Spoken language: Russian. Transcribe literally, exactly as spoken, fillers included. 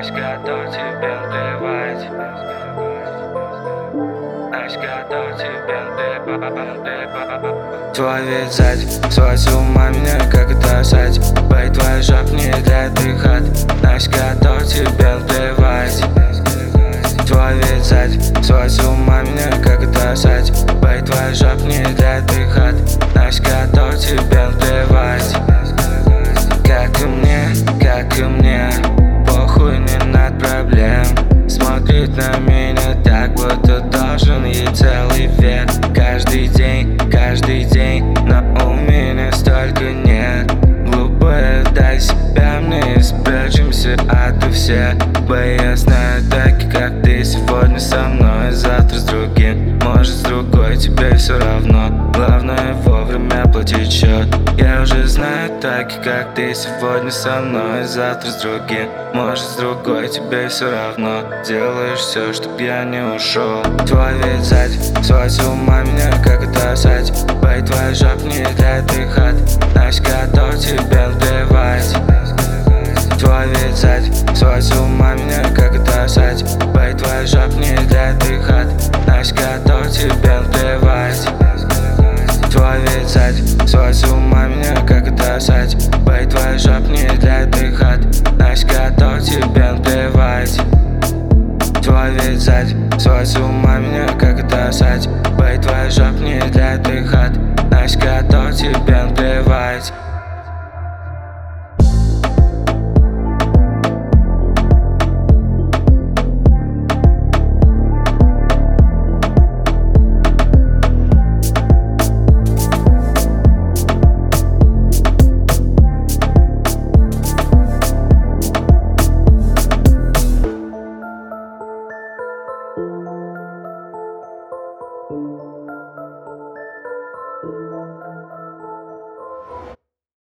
Наш готов тебе плевать. Наш готов тебе плевать. Твой вид сзади свой с ума меня как это сать. Бэй, твой жоп не для дыхат. Наш готов тебе плевать. Твой вид сзади свой с ума меня как это сать. Бэй, твой жоп не для дыхат. Наш готов тебе плевать. Как и мне, как и мне, похуй, не над проблем. Смотрит на меня так, будто должен ей целый век. Каждый день, каждый день, но у меня столько нет. Глупая, дай себя мне, спрячемся ото всех. Бэй, я знаю таки, как ты сегодня со мной, завтра с другим, может с другой, тебе все равно. Главное вовремя платить счет. Я уже знаю таки, как ты сегодня со мной, завтра с другим, может с другой, тебе все равно. Делаешь все, чтоб я не ушел. Твой вид сзади свой с ума меня как это сать. Бэй, твой жоп не для дыхат. Наш готов тебе плевать. Твой вид сзади свой с ума меня как это сать. Бэй, твой жоп не для дыхат. Наш готов тебе плевать. Твой вид сзади свой с ума меня как это сать. Бэй, твой жоп не для дыхат. Наш готов тебе плевать. Твой вид сзади свой с ума меня как это сать. Бэй, твой жоп не для дыхат. Наш готов тебе плевать. Thank you.